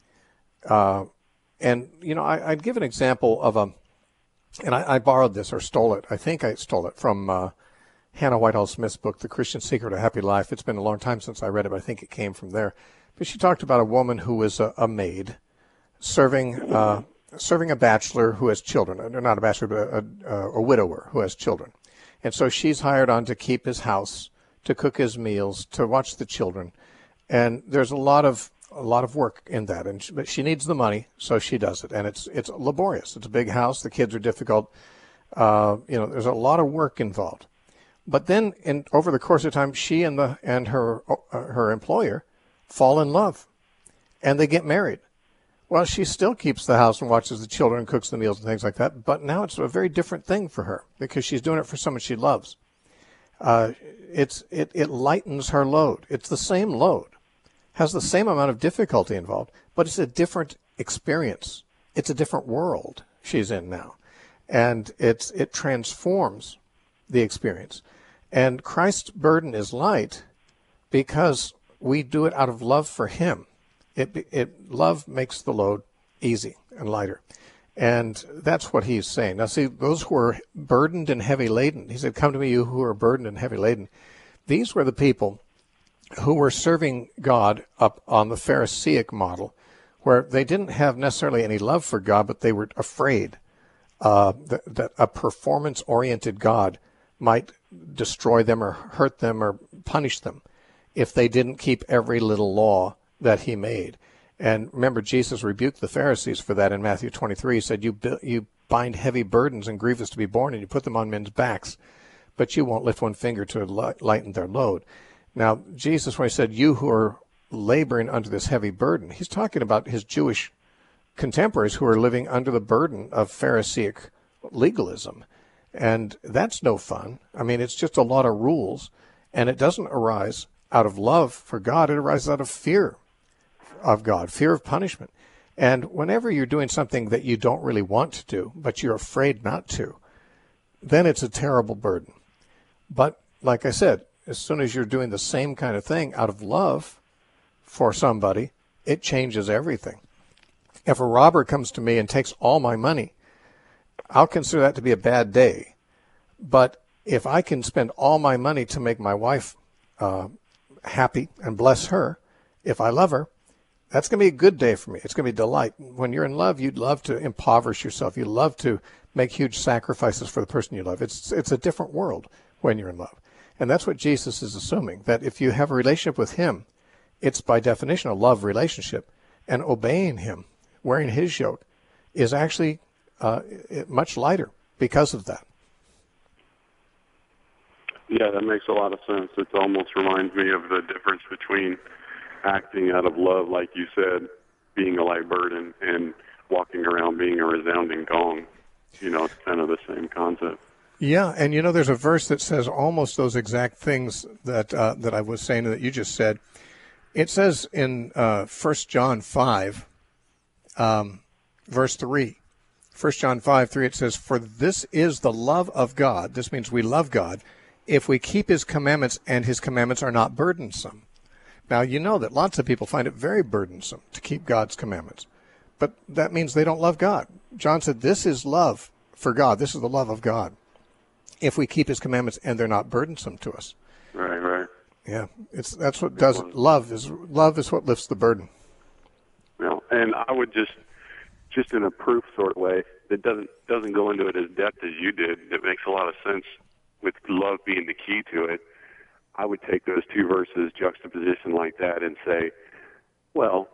Uh, and, you know, I, I'd give an example of a, and I, I borrowed this or stole it. I think I stole it from uh, Hannah Whitehall Smith's book, The Christian Secret of Happy Life. It's been a long time since I read it, but I think it came from there. But she talked about a woman who was a, a maid serving uh, serving a bachelor who has children. Or not a bachelor, but a, a, a widower who has children. And so she's hired on to keep his house, to cook his meals, to watch the children. And there's a lot of a lot of work in that, and she, but she needs the money, so she does it. And it's it's laborious. It's a big house. The kids are difficult. Uh, you know, there's a lot of work involved. But then, in over the course of time, she and the and her uh, her employer fall in love, and they get married. Well, she still keeps the house and watches the children, cooks the meals and things like that. But now it's a very different thing for her because she's doing it for someone she loves. Uh, it's it it lightens her load. It's the same load. Has the same amount of difficulty involved, but it's a different experience. It's a different world she's in now. And it's it transforms the experience. And Christ's burden is light because we do it out of love for him. It, it love makes the load easy and lighter. And that's what he's saying. Now, see, those who are burdened and heavy laden, he said, "Come to me, you who are burdened and heavy laden." These were the people who were serving God up on the Pharisaic model, where they didn't have necessarily any love for God, but they were afraid uh, that, that a performance-oriented God might destroy them or hurt them or punish them if they didn't keep every little law that he made. And remember, Jesus rebuked the Pharisees for that in Matthew twenty-three. He said, you, you bind heavy burdens and grievous to be borne, and you put them on men's backs, but you won't lift one finger to lighten their load. Now, Jesus, when he said, "You who are laboring under this heavy burden," he's talking about his Jewish contemporaries who are living under the burden of Pharisaic legalism. And that's no fun. I mean, it's just a lot of rules, and it doesn't arise out of love for God. It arises out of fear of God, fear of punishment. And whenever you're doing something that you don't really want to do, but you're afraid not to, then it's a terrible burden. But like I said, as soon as you're doing the same kind of thing out of love for somebody, it changes everything. If a robber comes to me and takes all my money, I'll consider that to be a bad day. But if I can spend all my money to make my wife uh, happy and bless her, if I love her, that's going to be a good day for me. It's going to be delight. When you're in love, you'd love to impoverish yourself. You love to make huge sacrifices for the person you love. It's it's a different world when you're in love. And that's what Jesus is assuming, that if you have a relationship with him, it's by definition a love relationship. And obeying him, wearing his yoke, is actually uh, it, much lighter because of that. Yeah, that makes a lot of sense. It almost reminds me of the difference between acting out of love, like you said, being a light burden, and walking around being a resounding gong. You know, it's kind of the same concept. Yeah, and you know, there's a verse that says almost those exact things that uh, that I was saying that you just said. It says in uh, First John five, um, verse three. First John five, three, it says, "For this is the love of God." This means we love God if we keep his commandments, and his commandments are not burdensome. Now, you know that lots of people find it very burdensome to keep God's commandments, but that means they don't love God. John said, this is love for God. This is the love of God, if we keep his commandments and they're not burdensome to us. Right, right. Yeah, it's that's what does it. Love is love is what lifts the burden. Well, and I would just, just in a proof sort of way, that doesn't doesn't go into it as depth as you did. That makes a lot of sense. With love being the key to it, I would take those two verses juxtaposition like that and say, well,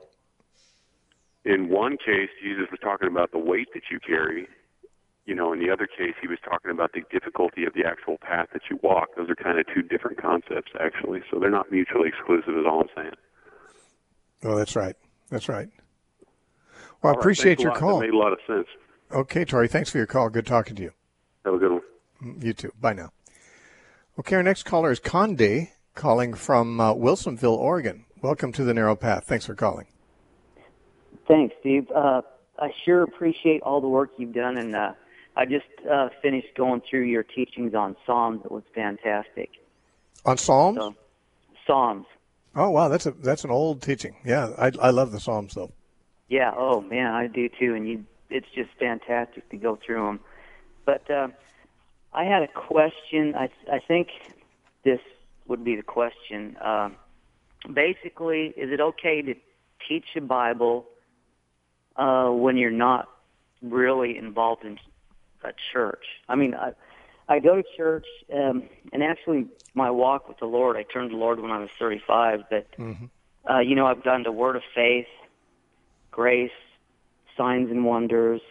in one case, Jesus was talking about the weight that you carry. You know, in the other case, he was talking about the difficulty of the actual path that you walk. Those are kind of two different concepts, actually. So they're not mutually exclusive, is all I'm saying. Oh, that's right. That's right. Well, I All appreciate right, your a lot. call. That made a lot of sense. Okay, Tori, thanks for your call. Good talking to you. Have a good one. You too. Bye now. Okay, our next caller is Conde, calling from uh, Wilsonville, Oregon. Welcome to the Narrow Path. Thanks for calling. Thanks, Steve. Uh, I sure appreciate all the work you've done, and uh, I just uh, finished going through your teachings on Psalms. It was fantastic. On Psalms? So, Psalms. Oh, wow, that's a that's an old teaching. Yeah, I I love the Psalms, though. Yeah, oh, man, I do too, and you, it's just fantastic to go through them. But uh, I had a question. I, I think this would be the question. Uh, basically, is it okay to teach the Bible uh, when you're not really involved in a church? I mean, I, I go to church, um, and actually my walk with the Lord, I turned to the Lord when I was thirty-five, but, mm-hmm. uh, you know, I've done the Word of Faith, Grace, Signs and Wonders,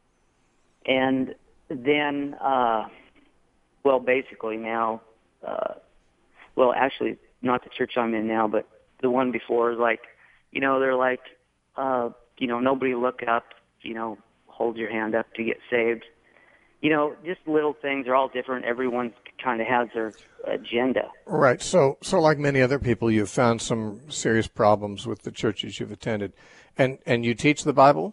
and then, uh, well, basically now, uh, well, actually, not the church I'm in now, but the one before is like, you know, they're like, uh, you know, nobody look up, you know, hold your hand up to get saved. You know, just little things are all different. Everyone kind of has their agenda. Right. So, so like many other people, you've found some serious problems with the churches you've attended. And and you teach the Bible?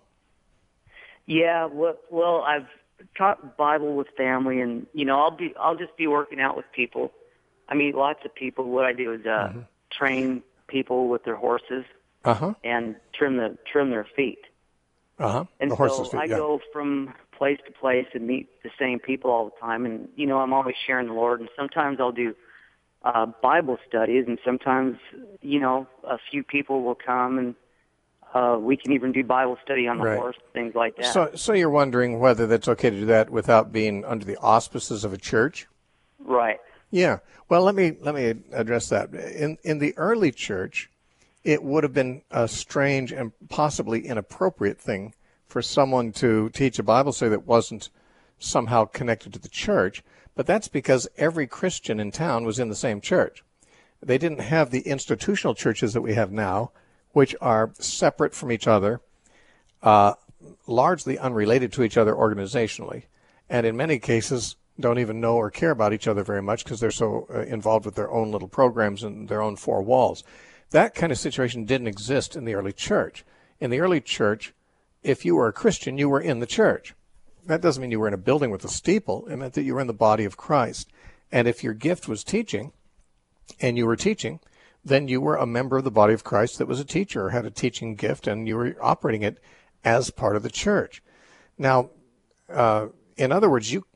Yeah, well, well, I've taught Bible with family, and you know, I'll be I'll just be working out with people. I meet lots of people. What I do is uh, mm-hmm. train people with their horses uh-huh. and trim the trim their feet. Uh-huh. And the so horses' feet, I yeah. go from place to place and meet the same people all the time, and you know, I'm always sharing the Lord. And sometimes I'll do uh, Bible studies, and sometimes you know, a few people will come and. Uh, we can even do Bible study on the right. horse, things like that. So, so you're wondering whether that's okay to do that without being under the auspices of a church? Right. Yeah. Well, let me let me address that. In in the early church, it would have been a strange and possibly inappropriate thing for someone to teach a Bible study that wasn't somehow connected to the church. But that's because every Christian in town was in the same church. They didn't have the institutional churches that we have now, which are separate from each other, uh, largely unrelated to each other organizationally, and in many cases don't even know or care about each other very much because they're so uh, involved with their own little programs and their own four walls. That kind of situation didn't exist in the early church. In the early church, if you were a Christian, you were in the church. That doesn't mean you were in a building with a steeple. It meant that you were in the body of Christ. And if your gift was teaching, and you were teaching, then you were a member of the body of Christ that was a teacher or had a teaching gift, and you were operating it as part of the church. Now, uh, in other words, you,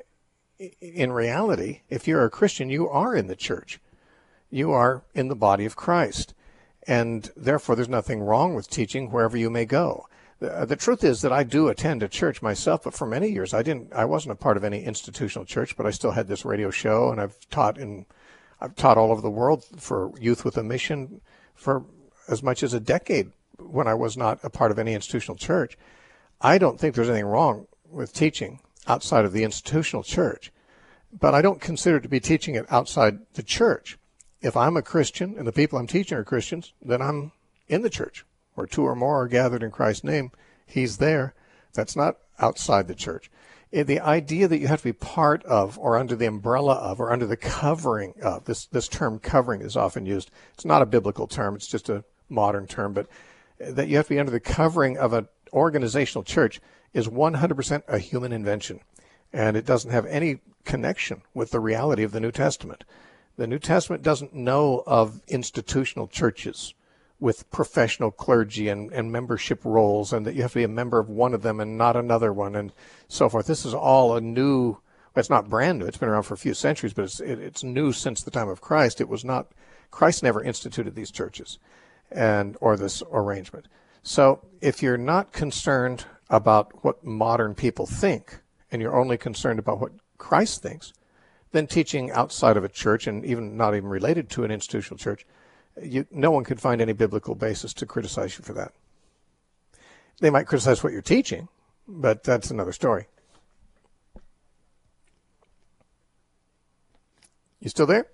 in reality, if you're a Christian, you are in the church. You are in the body of Christ. And therefore, there's nothing wrong with teaching wherever you may go. The, the truth is that I do attend a church myself, but for many years, I didn't, I wasn't a part of any institutional church, but I still had this radio show, and I've taught in I've taught all over the world for Youth with a Mission for as much as a decade when I was not a part of any institutional church. I don't think there's anything wrong with teaching outside of the institutional church, but I don't consider it to be teaching it outside the church. If I'm a Christian and the people I'm teaching are Christians, then I'm in the church. Where two or more are gathered in Christ's name, he's there. That's not outside the church. The idea that you have to be part of or under the umbrella of or under the covering of, this, this term covering is often used. It's not a biblical term. It's just a modern term. But that you have to be under the covering of an organizational church is one hundred percent a human invention. And it doesn't have any connection with the reality of the New Testament. The New Testament doesn't know of institutional churches with professional clergy and, and membership roles, and that you have to be a member of one of them and not another one, and so forth. This is all a new, well, it's not brand new. It's been around for a few centuries, but it's, it, it's new since the time of Christ. It was not, Christ never instituted these churches and or this arrangement. So if you're not concerned about what modern people think, and you're only concerned about what Christ thinks, then teaching outside of a church, and even not even related to an institutional church, You, no one could find any biblical basis to criticize you for that. They might criticize what you're teaching, but that's another story. You still there?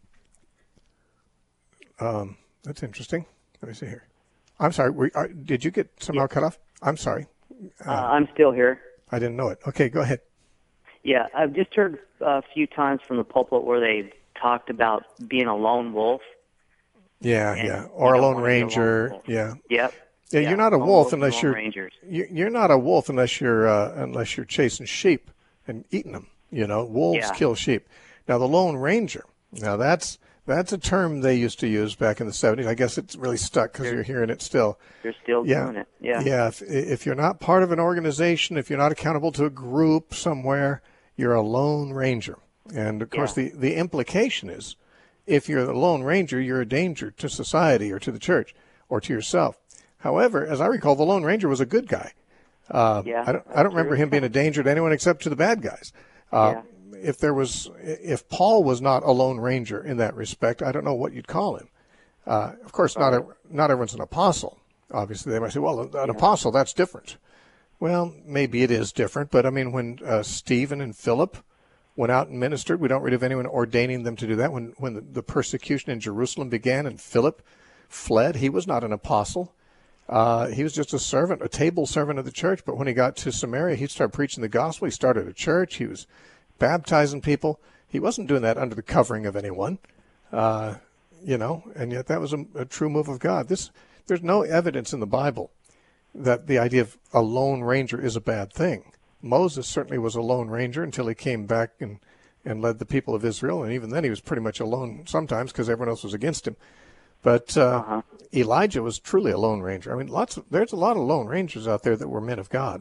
Um, that's interesting. Let me see here. I'm sorry. Were, uh, did you get somehow yeah. cut off? I'm sorry. Uh, uh, I'm still here. I didn't know it. Okay, go ahead. Yeah, I've just heard a few times from the pulpit where they talked about being a lone wolf. Yeah, and yeah, or a lone ranger. A lone yeah. Yep. Yeah, yeah, you're not a lone wolf wolf unless you're rangers. you're not a wolf unless you're uh, unless you're chasing sheep and eating them. You know, wolves yeah. kill sheep. Now the lone ranger. Now that's that's a term they used to use back in the seventies. I guess it's really stuck because you're hearing it still. They're still yeah. doing it. Yeah. Yeah. If, if you're not part of an organization, if you're not accountable to a group somewhere, you're a lone ranger. And of course, yeah. the the implication is, if you're the lone ranger, you're a danger to society or to the church or to yourself. However, as I recall, the lone ranger was a good guy. Uh, yeah, I don't, I don't remember him being a danger to anyone except to the bad guys. Uh, yeah. If there was, if Paul was not a lone ranger in that respect, I don't know what you'd call him. Uh, of course, not a, not everyone's an apostle. Obviously, they might say, well, an yeah. apostle, that's different. Well, maybe it is different, but I mean, when uh, Stephen and Philip went out and ministered, we don't read of anyone ordaining them to do that. When when the, the persecution in Jerusalem began and Philip fled, he was not an apostle. Uh, he was just a servant, a table servant of the church. But when he got to Samaria, he started preaching the gospel. He started a church. He was baptizing people. He wasn't doing that under the covering of anyone, uh, you know, and yet that was a, a true move of God. This There's no evidence in the Bible that the idea of a lone ranger is a bad thing. Moses certainly was a lone ranger until he came back and, and led the people of Israel, and even then he was pretty much alone sometimes because everyone else was against him. But uh, uh-huh. Elijah was truly a lone ranger. I mean, lots of, there's a lot of lone rangers out there that were men of God.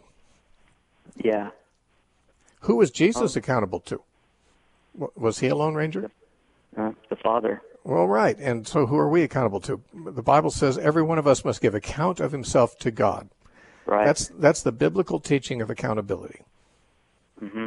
Yeah. Who was Jesus oh. accountable to? Was he a lone ranger? Uh, the Father. Well, right. And so who are we accountable to? The Bible says every one of us must give account of himself to God. Right. That's that's the biblical teaching of accountability. Mhm.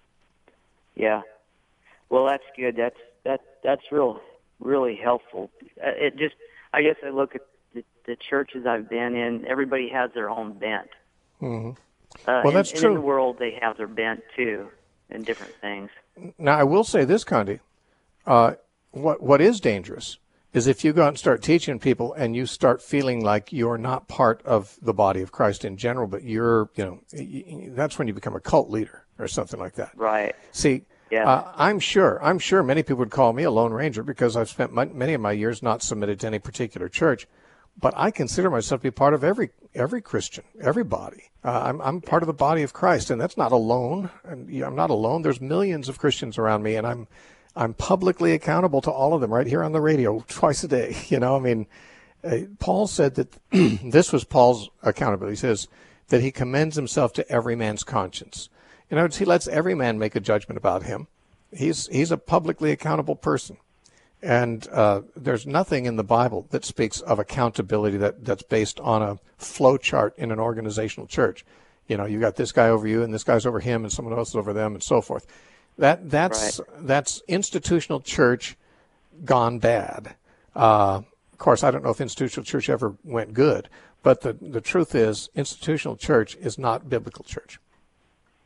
Yeah. Well, that's good. That's that that's real really helpful. It just I guess I look at the, the churches I've been in. Everybody has their own bent. Mm-hmm. Uh, well, that's and, true. And in the world, they have their bent too, in different things. Now, I will say this, Condi. Uh, what what is dangerous is if you go out and start teaching people and you start feeling like you're not part of the body of Christ in general, but you're, you know, that's when you become a cult leader or something like that. Right. See, yeah. uh, I'm sure, I'm sure many people would call me a lone ranger because I've spent my, many of my years not submitted to any particular church, but I consider myself to be part of every every Christian, everybody. Uh, I'm I'm part of the body of Christ, and that's not alone. And I'm not alone. There's millions of Christians around me, and I'm I'm publicly accountable to all of them right here on the radio twice a day. You know, I mean, uh, Paul said that this was Paul's accountability. He says that he commends himself to every man's conscience. In other words, he lets every man make a judgment about him. He's he's a publicly accountable person. And uh, there's nothing in the Bible that speaks of accountability that, that's based on a flow chart in an organizational church. You know, you got this guy over you and this guy's over him and someone else is over them and so forth. That that's right. That's institutional church gone bad. Uh, of course, I don't know if institutional church ever went good, but the, the truth is institutional church is not biblical church.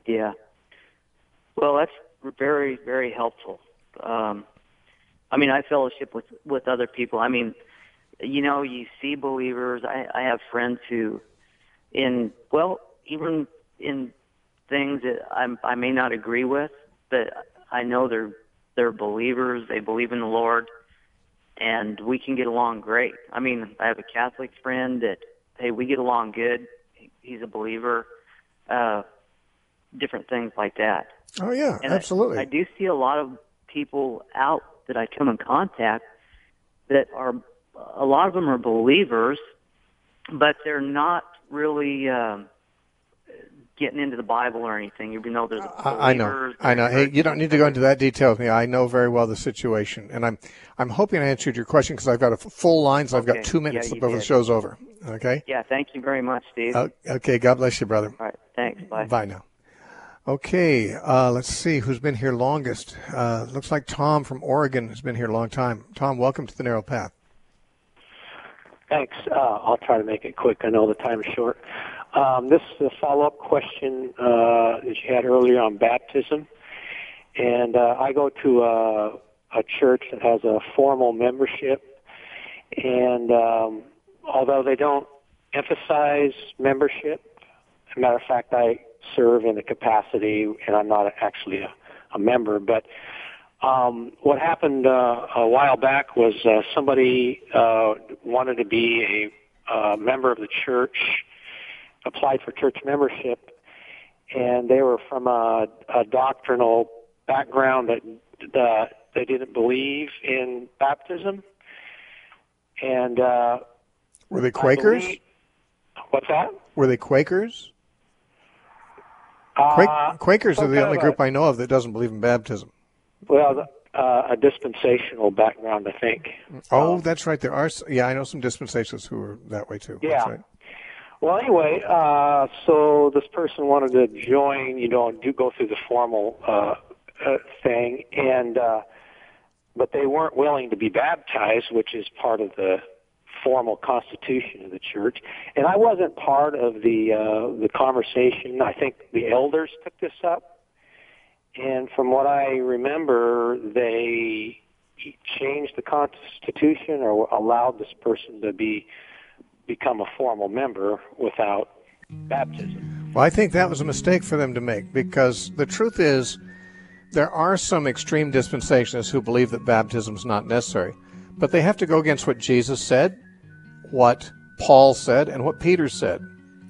Yeah. Well, that's very, very helpful. Um, I mean, I fellowship with, with other people. I mean, you know, you see believers. I, I have friends who, in, well, even in things that I'm, I may not agree with, but I know they're, they're believers. They believe in the Lord, and we can get along great. I mean, I have a Catholic friend that, hey, we get along good. He's a believer. Uh, different things like that. Oh, yeah, and absolutely. I, I do see a lot of people out that I come in contact that are, a lot of them are believers, but they're not really um, getting into the Bible or anything, even though they're the believers. I know, I know. Hey, you don't need to go into that detail with me. I know very well the situation, and I'm I'm hoping I answered your question because I've got a full line, so I've Okay. got two minutes Yeah, you before the did. show's over. Okay? Yeah, thank you very much, Steve. Uh, okay, God bless you, brother. All right, thanks. Bye. Bye now. Okay, uh, let's see who's been here longest. Uh, looks like Tom from Oregon has been here a long time. Tom, welcome to the Narrow Path. Thanks. Uh, I'll try to make it quick. I know the time is short. Um, this is a follow-up question uh, that you had earlier on baptism. And uh, I go to a, a church that has a formal membership. And um, although they don't emphasize membership, as a matter of fact, I serve in the capacity, and I'm not actually a, a member, but Um, what happened uh, a while back was uh, somebody uh, wanted to be a uh, member of the church, applied for church membership, and they were from a, a doctrinal background that uh, they didn't believe in baptism. And uh, were they Quakers? Believe, what's that? Were they Quakers? Uh, Quak- Quakers are the only a, group I know of that doesn't believe in baptism. Well, uh, a dispensational background, I think. Oh, um, that's right. There are, yeah, I know some dispensations who are that way too. Yeah. That's right. Well, anyway, uh, so this person wanted to join, you know, do go through the formal uh, uh, thing, and uh, but they weren't willing to be baptized, which is part of the formal constitution of the church. And I wasn't part of the uh, the conversation. I think the elders took this up. And from what I remember, they changed the Constitution or allowed this person to be become a formal member without baptism. Well, I think that was a mistake for them to make, because the truth is there are some extreme dispensationalists who believe that baptism is not necessary, but they have to go against what Jesus said, what Paul said, and what Peter said.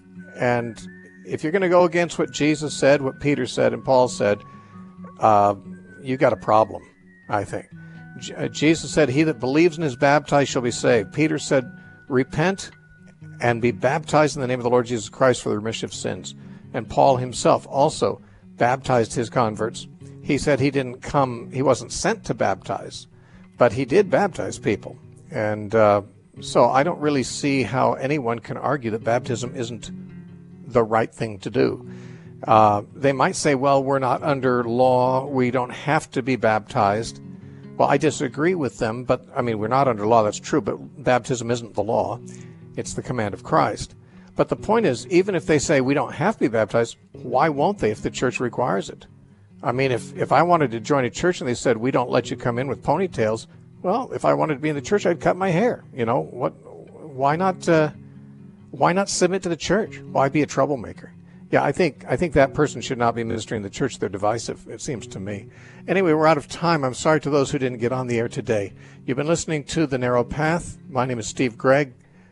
And if you're going to go against what Jesus said, what Peter said, and Paul said, Uh, you got a problem, I think. J- uh, Jesus said, he that believes and is baptized shall be saved. Peter said, repent and be baptized in the name of the Lord Jesus Christ for the remission of sins. And Paul himself also baptized his converts. He said he didn't come, he wasn't sent to baptize, but he did baptize people. And uh, so I don't really see how anyone can argue that baptism isn't the right thing to do. Uh, they might say, well, we're not under law. We don't have to be baptized. Well, I disagree with them, but, I mean, we're not under law. That's true, but baptism isn't the law. It's the command of Christ. But the point is, even if they say we don't have to be baptized, why won't they if the church requires it? I mean, if, if I wanted to join a church and they said, we don't let you come in with ponytails, well, if I wanted to be in the church, I'd cut my hair. You know, what? Why not, uh, why not submit to the church? Why be a troublemaker? Yeah, I think I think that person should not be ministering in the church. They're divisive, it seems to me. Anyway, we're out of time. I'm sorry to those who didn't get on the air today. You've been listening to The Narrow Path. My name is Steve Gregg.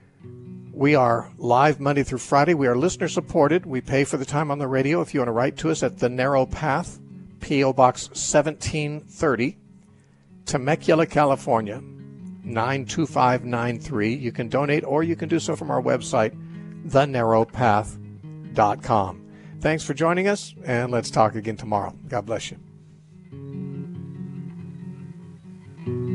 We are live Monday through Friday. We are listener-supported. We pay for the time on the radio. If you want to write to us at The Narrow Path, P O. Box seventeen thirty, Temecula, California, nine two five nine three. You can donate, or you can do so from our website, the narrow path dot com. Thanks for joining us, and let's talk again tomorrow. God bless you.